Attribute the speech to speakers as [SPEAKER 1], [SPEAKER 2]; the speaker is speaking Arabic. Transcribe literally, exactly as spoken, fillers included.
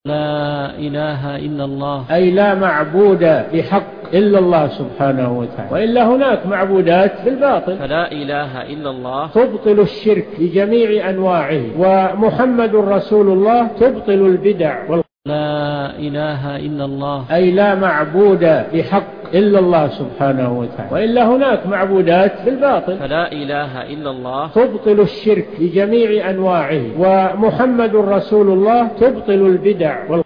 [SPEAKER 1] لا إله إلا الله،
[SPEAKER 2] أي لا معبود بحق إلا الله سبحانه وتعالى، وإلا هناك معبودات بالباطل.
[SPEAKER 1] فلا إله إلا الله
[SPEAKER 2] تبطل الشرك بجميع أنواعه، ومحمد رسول الله تبطل البدع.
[SPEAKER 1] لا إله إلا الله،
[SPEAKER 2] أي لا معبود بحق إلا الله سبحانه وتعالى، وإلا هناك معبودات بالباطل.
[SPEAKER 1] فلا إله إلا الله
[SPEAKER 2] تبطل الشرك بجميع أنواعه، ومحمد رسول الله تبطل البدع.